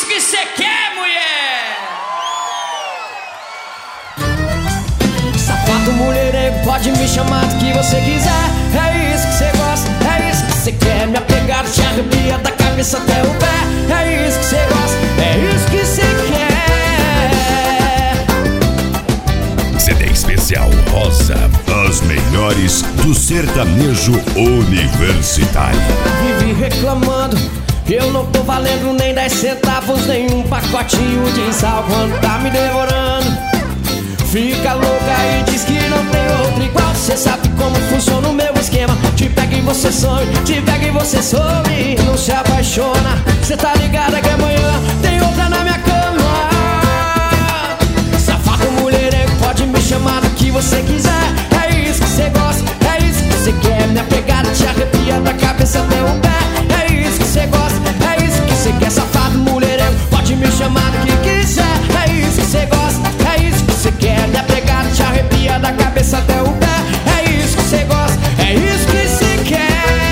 isso que você quer, mulher? Safado, mulherengo, pode me chamar do que você quiser. É isso que você gosta, é isso que você quer. Me apegar, te arrepia da cabeça até o pé. É isso que você gosta, é isso que você quer. CD especial Rosa, as melhores do sertanejo universitário. Vive reclamando, eu não tô valendo nem 10 centavos, nem um pacotinho de sal quando tá me devorando. Fica louca e diz que não tem outro igual. Cê sabe como funciona o meu esquema. Te pega e você some, te pega e você some. Não se apaixona, cê tá ligada que amanhã tem outra na minha cama. Safado, mulherengo, pode me chamar do que você quiser. É isso que cê gosta, é isso que cê quer. Me apegar, te arrepia da cabeça até o pé. É isso que cê gosta, é isso que cê quer. Safado, mulherengo, pode me chamar do que quiser. É isso que cê gosta, é isso que cê quer. Me apegar, te arrepia da cabeça até o pé. É isso que cê gosta, é isso que cê quer.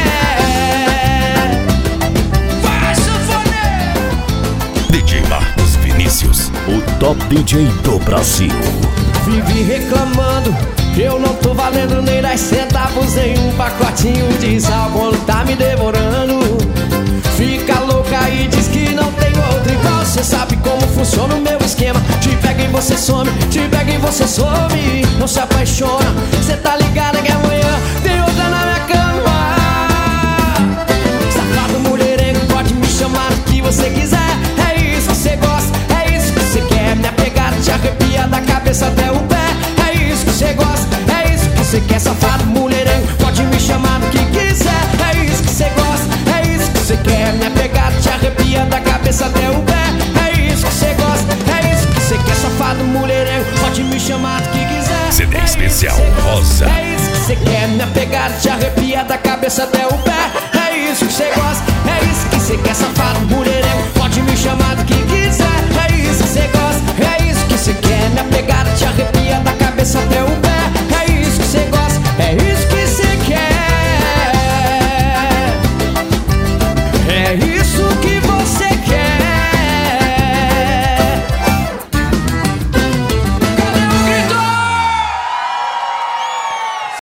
Vai, sanfoneiro! DJ Marcos Vinícius, o top DJ do Brasil. Vive reclamando, eu não tô valendo nem 10 centavos, nem um pacotinho de sal quando tá me devorando. Fica louca e diz que não tem outro igual. Cê sabe como funciona o meu esquema. Te pega e você some, te pega e você some. Não se apaixona, cê tá ligada que amanhã tem outra na minha cama. Safado, mulherengo, pode me chamar do que você quiser. É isso que cê gosta, é isso que cê quer. Me apegar, te arrepia da cabeça até o pé. É isso que cê gosta, é isso que cê quer. Safado, mulherengo, pode me chamar do que quiser. É isso que cê gosta, é isso que cê quer. Me apegar, te arrepia da cabeça até o pé. É isso que cê gosta, é isso que cê quer. Safado, mulherengo, pode me chamar do que quiser. CD especial Rosa. É isso que cê quer. Me apegar, te arrepia da cabeça até o pé. É isso que cê gosta, é isso que cê quer. Safado, mulherengo, pode me chamar do que quiser. É isso que cê gosta, é isso que cê quer. Me apegar, te arrepia da cabeça até o pé. É isso que cê gosta, é isso que cê quer. É isso que você